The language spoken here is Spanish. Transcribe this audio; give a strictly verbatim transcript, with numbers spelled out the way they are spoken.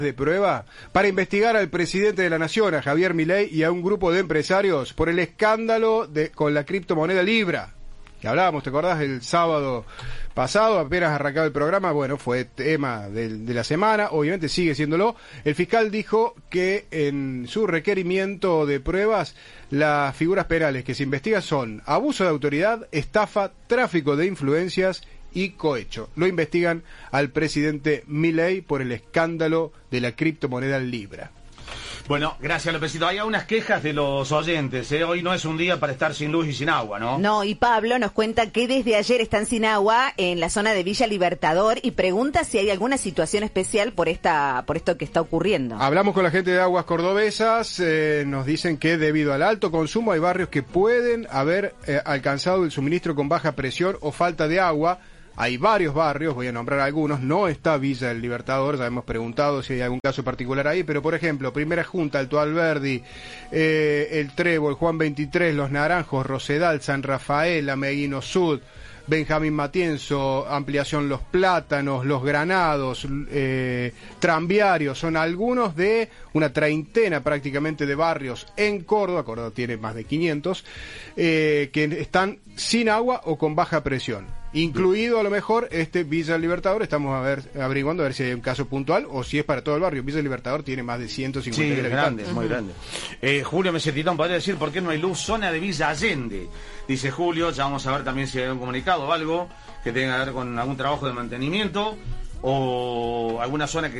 de prueba para investigar al presidente de la Nación, a Javier Milei, y a un grupo de empresarios por el escándalo de, con la criptomoneda Libra, que hablábamos, ¿te acordás? El sábado pasado, apenas arrancaba el programa, bueno, fue tema de, de la semana, obviamente sigue siéndolo. El fiscal dijo que en su requerimiento de pruebas, las figuras penales que se investigan son abuso de autoridad, estafa, tráfico de influencias y cohecho. Lo investigan al presidente Milei por el escándalo de la criptomoneda Libra. Bueno, gracias, Lópezito. Hay unas quejas de los oyentes, ¿eh? Hoy no es un día para estar sin luz y sin agua, ¿no? No, y Pablo nos cuenta que desde ayer están sin agua en la zona de Villa Libertador y pregunta si hay alguna situación especial por esta por esto que está ocurriendo. Hablamos con la gente de Aguas Cordobesas, eh, nos dicen que debido al alto consumo hay barrios que pueden haber eh, alcanzado el suministro con baja presión o falta de agua. Hay varios barrios, voy a nombrar algunos, no está Villa del Libertador, ya hemos preguntado si hay algún caso particular ahí, pero por ejemplo, Primera Junta, Alto Alberdi, eh, El Trébol, Juan veintitrés, Los Naranjos, Rosedal, San Rafael, Ameguino Sud, Benjamín Matienzo, Ampliación Los Plátanos, Los Granados, eh, Tranviario, son algunos de una treintena prácticamente de barrios en Córdoba, Córdoba tiene más de quinientos, eh, que están sin agua o con baja presión. Incluido a lo mejor este Villa del Libertador, estamos a ver, averiguando a ver si hay un caso puntual o si es para todo el barrio. Villa del Libertador tiene más de ciento cincuenta mil sí, habitantes. Grande, muy grande. Eh, Julio Mesetitón podría decir por qué no hay luz, zona de Villa Allende. Dice Julio, ya vamos a ver también si hay un comunicado o algo que tenga que ver con algún trabajo de mantenimiento o alguna zona que